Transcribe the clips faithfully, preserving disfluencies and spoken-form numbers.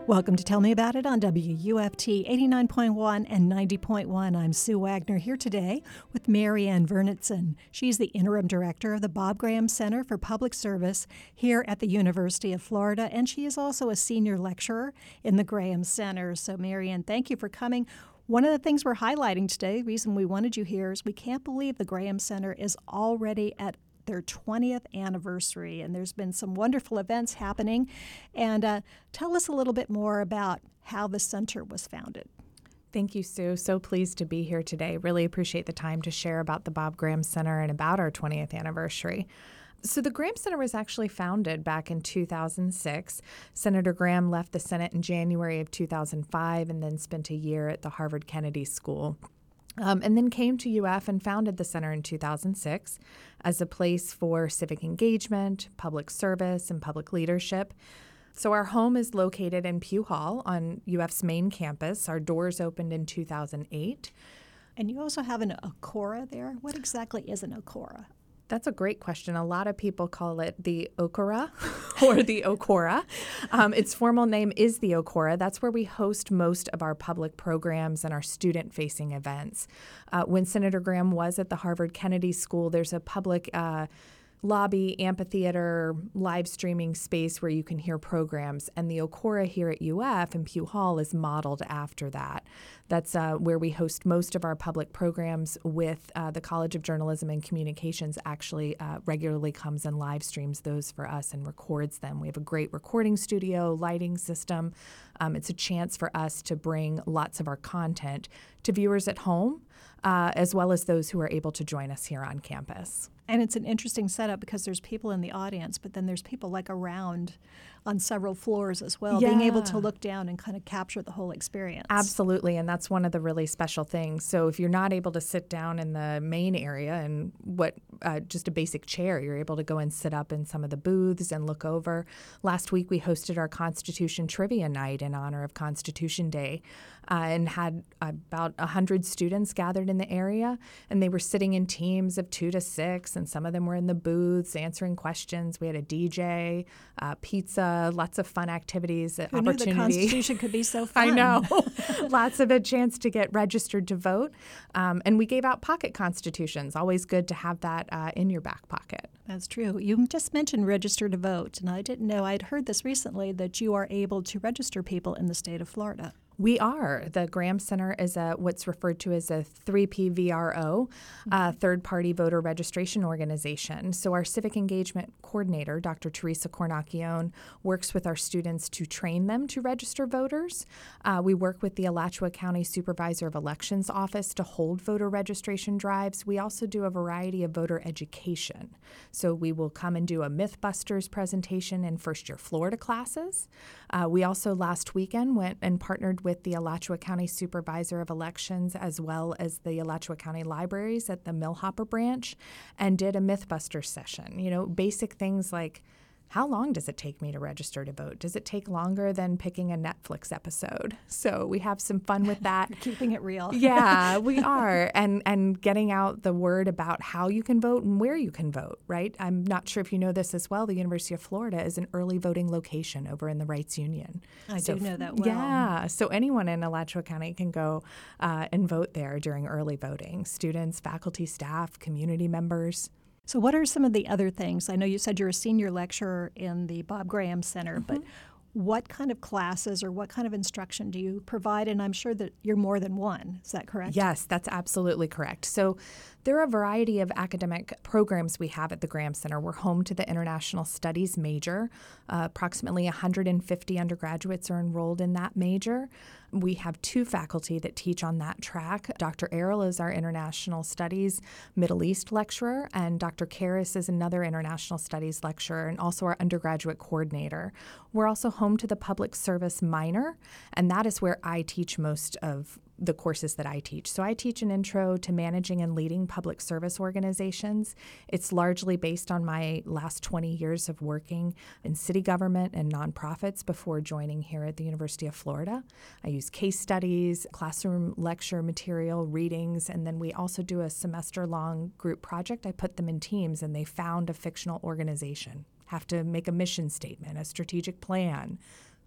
Welcome to Tell Me About It on W U F T eighty-nine point one and ninety point one. I'm Sue Wagner here today with Mary Ann Vernitson. She's the Interim Director of the Bob Graham Center for Public Service here at the University of Florida, and she is also a senior lecturer in the Graham Center. So, Mary Ann, thank you for coming. One of the things we're highlighting today, the reason we wanted you here, is we can't believe the Graham Center is already at their twentieth anniversary, and there's been some wonderful events happening. And uh, tell us a little bit more about how the center was founded. Thank you, Sue. So pleased to be here today. Really appreciate the time to share about the Bob Graham Center and about our twentieth anniversary. So the Graham Center was actually founded back in two thousand six. Senator Graham left the Senate in January of two thousand five and then spent a year at the Harvard Kennedy School. Um, and then came to U F and founded the center in two thousand six as a place for civic engagement, public service, and public leadership. So our home is located in Pugh Hall on U F's main campus. Our doors opened in two thousand eight. And you also have an Okora there. What exactly is an Okora? That's a great question. A lot of people call it the Okora or the Okora. Um, its formal name is the Okora. That's where we host most of our public programs and our student-facing events. Uh, when Senator Graham was at the Harvard Kennedy School, there's a public uh, lobby, amphitheater, live streaming space where you can hear programs. And the Okora here at U F in Pugh Hall is modeled after that. That's uh, where we host most of our public programs with uh, the College of Journalism and Communications actually uh, regularly comes and live streams those for us and records them. We have a great recording studio, lighting system. Um, it's a chance for us to bring lots of our content to viewers at home, uh, as well as those who are able to join us here on campus. And it's an interesting setup because there's people in the audience, but then there's people like around on several floors as well, yeah. being able to look down and kind of capture the whole experience. Absolutely, and that's one of the really special things. So if you're not able to sit down in the main area and what uh, just a basic chair, you're able to go and sit up in some of the booths and look over. Last week we hosted our Constitution Trivia Night in honor of Constitution Day uh, and had about one hundred students gathered in the area, and they were sitting in teams of two to six, and some of them were in the booths answering questions. We had a D J, uh, pizza, lots of fun activities, Who opportunity. Knew the Constitution could be so fun. I know. Lots of a chance to get registered to vote. Um, and we gave out pocket constitutions. Always good to have that uh, in your back pocket. That's true. You just mentioned register to vote, and I didn't know. I'd heard this recently that you are able to register people in the state of Florida. We are. The Graham Center is a what's referred to as a three P V R O, uh, third-party voter registration organization. So our civic engagement coordinator, Doctor Teresa Cornacchione, works with our students to train them to register voters. Uh, we work with the Alachua County Supervisor of Elections Office to hold voter registration drives. We also do a variety of voter education. So we will come and do a Mythbusters presentation in first-year Florida classes. Uh, we also last weekend went and partnered with with the Alachua County Supervisor of Elections as well as the Alachua County Libraries at the Millhopper branch and did a Mythbuster session. You know, basic things like, how long does it take me to register to vote? Does it take longer than picking a Netflix episode? So we have some fun with that. You're keeping it real. Yeah, we are. And and getting out the word about how you can vote and where you can vote, right? I'm not sure if you know this as well. The University of Florida is an early voting location over in the Rights Union. I so, do know that well. Yeah. So anyone in Alachua County can go uh, and vote there during early voting. Students, faculty, staff, community members. So what are some of the other things? I know you said you're a senior lecturer in the Bob Graham Center, mm-hmm. but what kind of classes or what kind of instruction do you provide? And I'm sure that you're more than one. Is that correct? Yes, that's absolutely correct. So there are a variety of academic programs we have at the Graham Center. We're home to the International Studies major. Uh, approximately one hundred fifty undergraduates are enrolled in that major. We have two faculty that teach on that track. Doctor Errol is our International Studies Middle East lecturer, and Doctor Karras is another International Studies lecturer and also our undergraduate coordinator. We're also home to the Public Service minor, and that is where I teach most of the courses that I teach. So I teach an intro to managing and leading public service organizations. It's largely based on my last twenty years of working in city government and nonprofits before joining here at the University of Florida. I use case studies, classroom lecture material, readings, and then we also do a semester-long group project. I put them in teams and they found a fictional organization, have to make a mission statement, a strategic plan,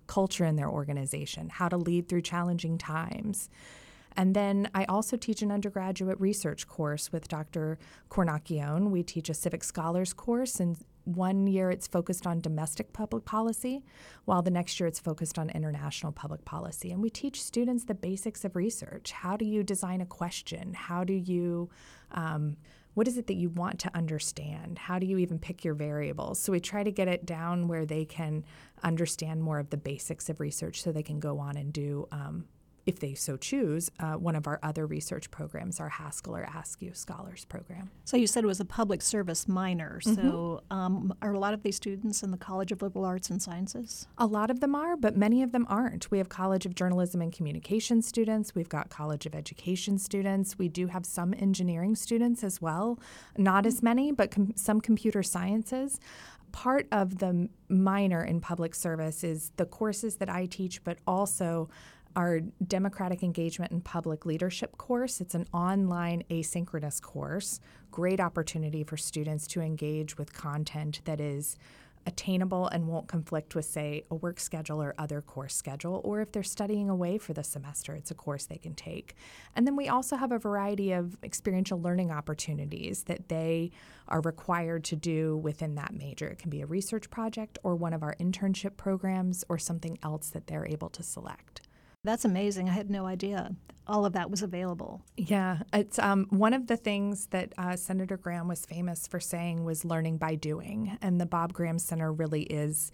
culture in their organization, how to lead through challenging times. And then I also teach an undergraduate research course with Doctor Cornacchione. We teach a civic scholars course, and one year it's focused on domestic public policy, while the next year it's focused on international public policy. And we teach students the basics of research. How do you design a question? How do you, um, what is it that you want to understand? How do you even pick your variables? So we try to get it down where they can understand more of the basics of research so they can go on and do um, if they so choose, uh, one of our other research programs, our Haskell or Askew Scholars Program. So you said it was a public service minor. Mm-hmm. So um, are a lot of these students in the College of Liberal Arts and Sciences? A lot of them are, but many of them aren't. We have College of Journalism and Communication students. We've got College of Education students. We do have some engineering students as well. Not as many, but com- some computer sciences. Part of the minor in public service is the courses that I teach, but also our Democratic Engagement and Public Leadership course. It's an online asynchronous course, great opportunity for students to engage with content that is attainable and won't conflict with, say, a work schedule or other course schedule, or if they're studying away for the semester, it's a course they can take. And then we also have a variety of experiential learning opportunities that they are required to do within that major. It can be a research project or one of our internship programs or something else that they're able to select. That's amazing. I had no idea all of that was available. Yeah, it's um, one of the things that uh, Senator Graham was famous for saying was learning by doing, and the Bob Graham Center really is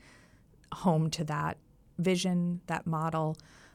home to that vision, that model.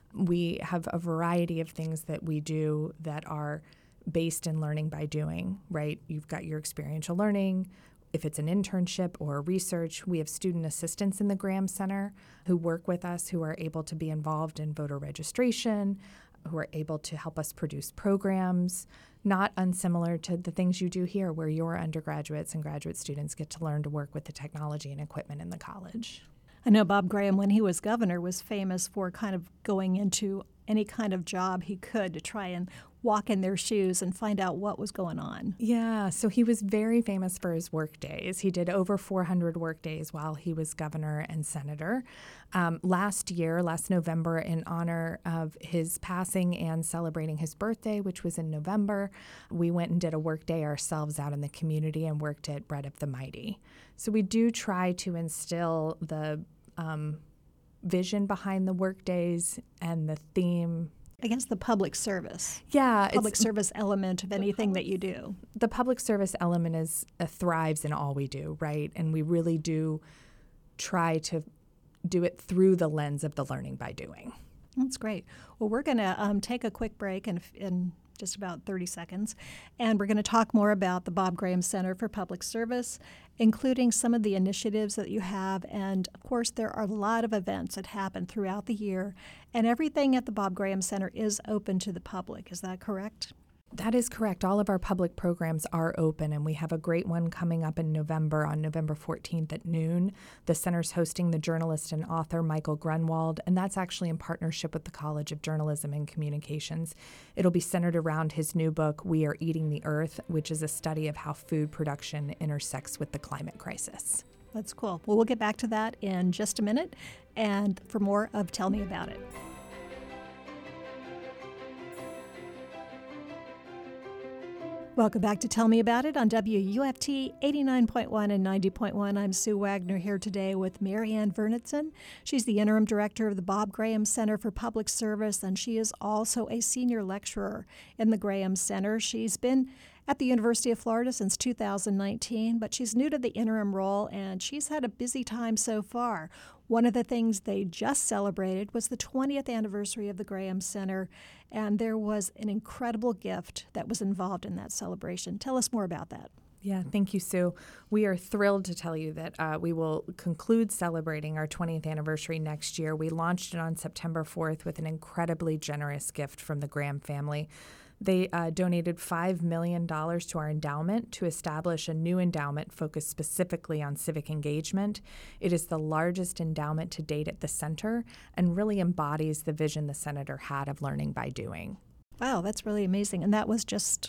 We have a variety of things that we do that are based in learning by doing, right? You've got your experiential learning. If it's an internship or research, we have student assistants in the Graham Center who work with us, who are able to be involved in voter registration, who are able to help us produce programs, not unsimilar to the things you do here, where your undergraduates and graduate students get to learn to work with the technology and equipment in the college. I know Bob Graham, when he was governor, was famous for kind of going into any kind of job he could to try and walk in their shoes and find out what was going on. Yeah, so he was very famous for his work days. He did over four hundred work days while he was governor and senator. Um, last year, last November, in honor of his passing and celebrating his birthday, which was in November, we went and did a work day ourselves out in the community and worked at Bread of the Mighty. So we do try to instill the um, vision behind the work days and the theme. I guess the public service. Yeah. Public service element of anything that you do. The public service element is uh, thrives in all we do, right? And we really do try to do it through the lens of the learning by doing. That's great. Well, we're going to um, take a quick break in, in just about thirty seconds, and we're going to talk more about the Bob Graham Center for Public Service, including some of the initiatives that you have. And, of course, there are a lot of events that happen throughout the year, and everything at the Bob Graham Center is open to the public. Is that correct? That is correct. All of our public programs are open, and we have a great one coming up in November, on November fourteenth at noon. The center's hosting the journalist and author Michael Grunwald, and that's actually in partnership with the College of Journalism and Communications. It'll be centered around his new book, We Are Eating the Earth, which is a study of how food production intersects with the climate crisis. That's cool. Well, we'll get back to that in just a minute, and for more of Tell Me About It. Welcome back to Tell Me About It on W U F T eighty-nine point one and ninety point one. I'm Sue Wagner here today with Marianne Vernitson. She's the interim director of the Bob Graham Center for Public Service, and she is also a senior lecturer in the Graham Center. She's been at the University of Florida since two thousand nineteen, but she's new to the interim role, and she's had a busy time so far. One of the things they just celebrated was the twentieth anniversary of the Graham Center, and there was an incredible gift that was involved in that celebration. Tell us more about that. Yeah, thank you, Sue. We are thrilled to tell you that uh, we will conclude celebrating our twentieth anniversary next year. We launched it on September fourth with an incredibly generous gift from the Graham family. They uh, donated five million dollars to our endowment to establish a new endowment focused specifically on civic engagement. It is the largest endowment to date at the center and really embodies the vision the senator had of learning by doing. Wow, that's really amazing. And that was just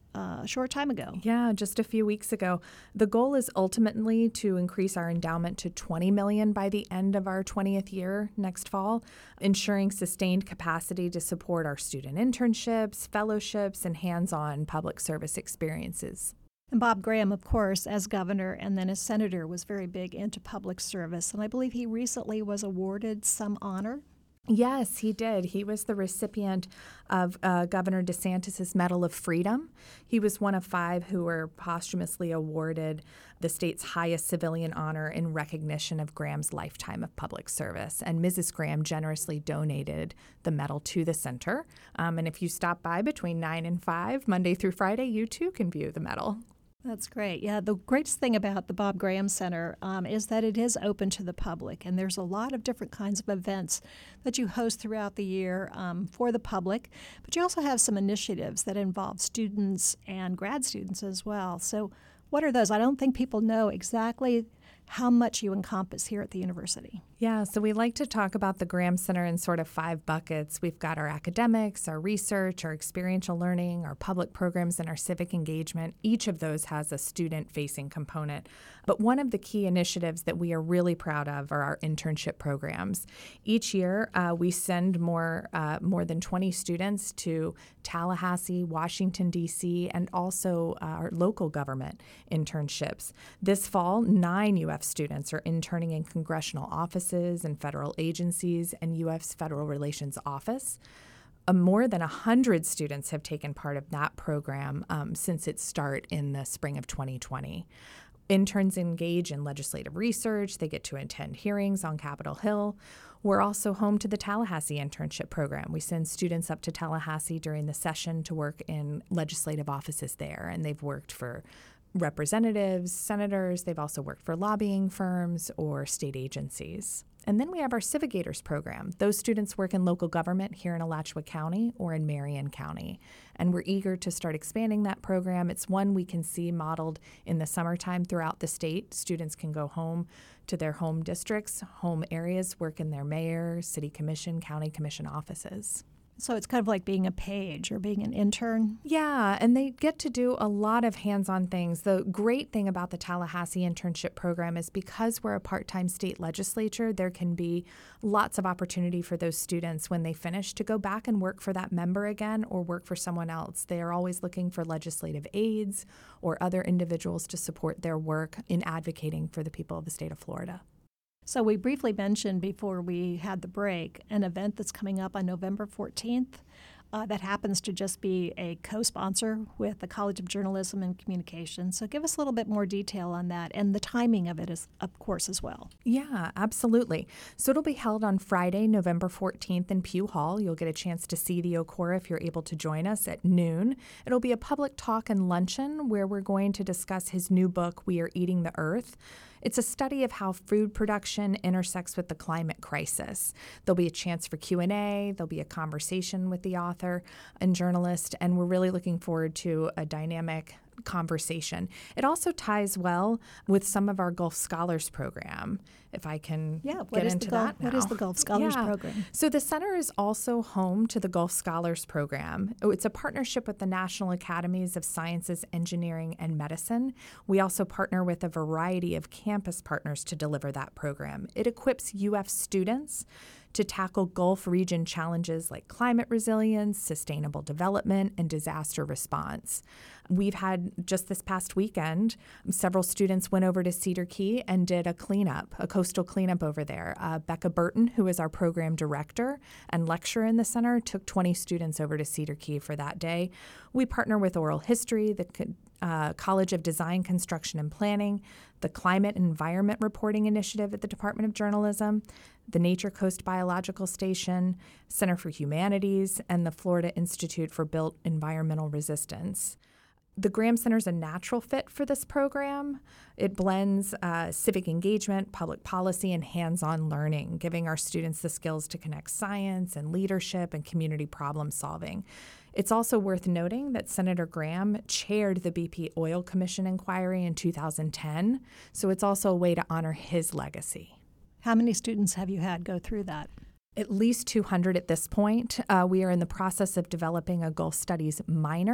uh, a short time ago. Yeah, just a few weeks ago. The goal is ultimately to increase our endowment to twenty million dollars by the end of our twentieth year next fall, ensuring sustained capacity to support our student internships, fellowships, and hands-on public service experiences. And Bob Graham, of course, as governor and then as senator, was very big into public service. And I believe he recently was awarded some honor. Yes, he did. He was the recipient of uh, Governor DeSantis' Medal of Freedom. He was one of five who were posthumously awarded the state's highest civilian honor in recognition of Graham's lifetime of public service. And Missus Graham generously donated the medal to the center. Um, and if you stop by between nine and five, Monday through Friday, you too can view the medal. That's great. Yeah, the greatest thing about the Bob Graham Center um, is that it is open to the public, and there's a lot of different kinds of events that you host throughout the year um, for the public, but you also have some initiatives that involve students and grad students as well. So what are those? I don't think people know exactly how much you encompass here at the university. Yeah, so we like to talk about the Graham Center in sort of five buckets. We've got our academics, our research, our experiential learning, our public programs, and our civic engagement. Each of those has a student-facing component. But one of the key initiatives that we are really proud of are our internship programs. Each year, uh, we send more, uh, more than twenty students to Tallahassee, Washington, D C, and also uh, our local government internships. This fall, nine U F students are interning in congressional offices and federal agencies and U F's Federal Relations Office. Uh, more than one hundred students have taken part of that program um, since its start in the spring of twenty twenty. Interns engage in legislative research. They get to attend hearings on Capitol Hill. We're also home to the Tallahassee internship program. We send students up to Tallahassee during the session to work in legislative offices there, and they've worked for representatives, senators. They've also worked for lobbying firms or state agencies. And then we have our Civigators program. Those students work in local government here in Alachua County or in Marion County. And we're eager to start expanding that program. It's one we can see modeled in the summertime throughout the state. Students can go home to their home districts, home areas, work in their mayor, city commission, county commission offices. So it's kind of like being a page or being an intern. Yeah, and they get to do a lot of hands-on things. The great thing about the Tallahassee internship program is because we're a part-time state legislature, there can be lots of opportunity for those students when they finish to go back and work for that member again or work for someone else. They are always looking for legislative aides or other individuals to support their work in advocating for the people of the state of Florida. So we briefly mentioned before we had the break an event that's coming up on November fourteenth uh, that happens to just be a co-sponsor with the College of Journalism and Communication. So give us a little bit more detail on that and the timing of it, is, of course, as well. Yeah, absolutely. So it'll be held on Friday, November fourteenth in Pugh Hall. You'll get a chance to see the Okora if you're able to join us at noon. It'll be a public talk and luncheon where we're going to discuss his new book, We Are Eating the Earth. It's a study of how food production intersects with the climate crisis. There'll be a chance for Q and A. There'll be a conversation with the author and journalist, and we're really looking forward to a dynamic conversation. It also ties well with some of our Gulf Scholars program, if I can yeah, get into Gulf, that now. What is the Gulf Scholars yeah. program? So the center is also home to the Gulf Scholars program. It's a partnership with the National Academies of Sciences, Engineering, and Medicine. We also partner with a variety of campus partners to deliver that program. It equips U F students to tackle Gulf region challenges like climate resilience, sustainable development, and disaster response. We've had, just this past weekend, several students went over to Cedar Key and did a cleanup, a coastal cleanup over there. Uh, Becca Burton, who is our program director and lecturer in the center, took twenty students over to Cedar Key for that day. We partner with Oral History, the uh, College of Design, Construction, and Planning, the Climate and Environment Reporting Initiative at the Department of Journalism, the Nature Coast Biological Station, Center for Humanities, and the Florida Institute for Built Environmental Resistance. The Graham Center is a natural fit for this program. It blends uh, civic engagement, public policy, and hands-on learning, giving our students the skills to connect science and leadership and community problem solving. It's also worth noting that Senator Graham chaired the B P Oil Commission inquiry in two thousand ten, so it's also a way to honor his legacy. How many students have you had go through that? At least two hundred at this point. Uh, we are in the process of developing a Gulf Studies minor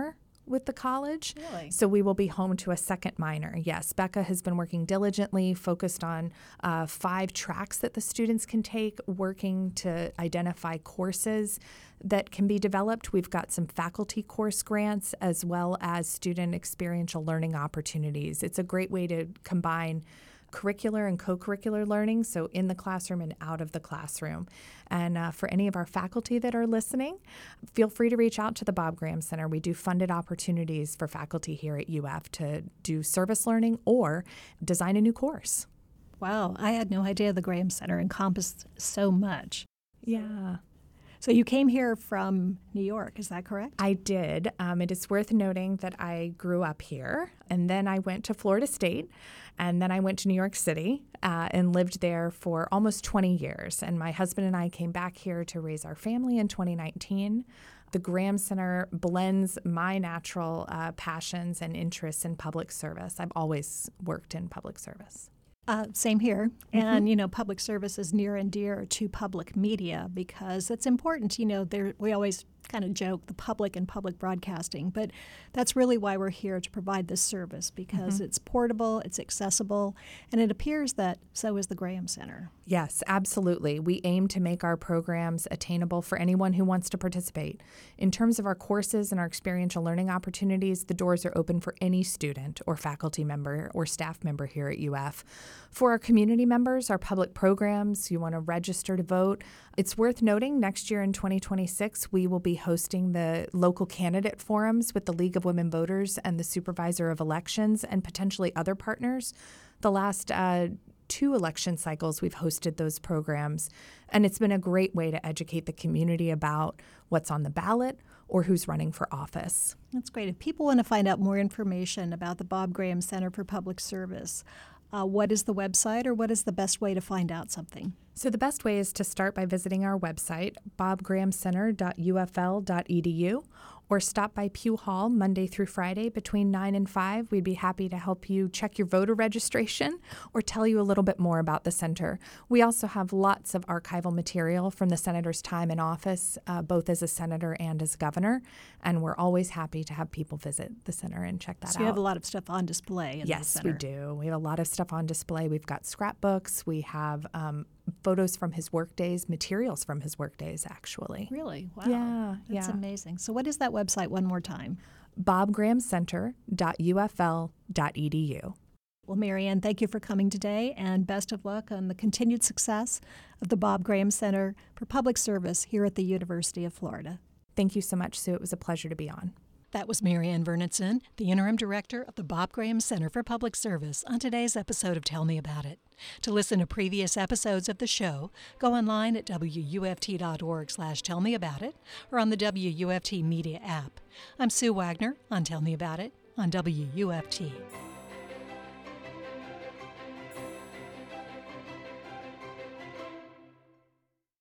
with the college. Really? So we will be home to a second minor. Yes, Becca has been working diligently, focused on uh, five tracks that the students can take, working to identify courses that can be developed. We've got some faculty course grants as well as student experiential learning opportunities. It's a great way to combine curricular and co-curricular learning, so in the classroom and out of the classroom. And uh, for any of our faculty that are listening, feel free to reach out to the Bob Graham Center. We do funded opportunities for faculty here at U F to do service learning or design a new course. Wow, I had no idea the Graham Center encompassed so much. Yeah. So you came here from New York, is that correct? I did. Um, it is worth noting that I grew up here, and then I went to Florida State, and then I went to New York City uh, and lived there for almost twenty years. And my husband and I came back here to raise our family in twenty nineteen. The Graham Center blends my natural uh, passions and interests in public service. I've always worked in public service. Uh, same here. Mm-hmm. And, you know, public service is near and dear to public media because it's important. You know, there, we always kind of joke the public and public broadcasting, but that's really why we're here to provide this service because mm-hmm. it's portable, it's accessible, and it appears that so is the Graham Center. Yes, absolutely. We aim to make our programs attainable for anyone who wants to participate. In terms of our courses and our experiential learning opportunities, the doors are open for any student or faculty member or staff member here at U F. For our community members, our public programs, you want to register to vote. It's worth noting next year in twenty twenty-six, we will be hosting the local candidate forums with the League of Women Voters and the Supervisor of Elections and potentially other partners. The last uh, two election cycles, we've hosted those programs, and it's been a great way to educate the community about what's on the ballot or who's running for office. That's great. If people want to find out more information about the Bob Graham Center for Public Service, uh, what is the website or what is the best way to find out something? So the best way is to start by visiting our website, bob graham center dot u f l dot e d u, or stop by Pugh Hall Monday through Friday between nine and five. We'd be happy to help you check your voter registration or tell you a little bit more about the center. We also have lots of archival material from the senator's time in office, uh, both as a senator and as governor, and we're always happy to have people visit the center and check that out. So you have a lot of stuff on display in yes, the center. Yes, we do. We have a lot of stuff on display. We've got scrapbooks. We have um, photos from his work days, materials from his work days, actually. Really? Wow. Yeah. That's yeah. amazing. So what is that website one more time? bob graham center dot u f l dot e d u. Well, Marianne, thank you for coming today, and best of luck on the continued success of the Bob Graham Center for Public Service here at the University of Florida. Thank you so much, Sue. It was a pleasure to be on. That was Marianne Vernitson, the Interim Director of the Bob Graham Center for Public Service, on today's episode of Tell Me About It. To listen to previous episodes of the show, go online at w u f t dot org slash tell me about it or on the W U F T Media app. I'm Sue Wagner on Tell Me About It on W U F T.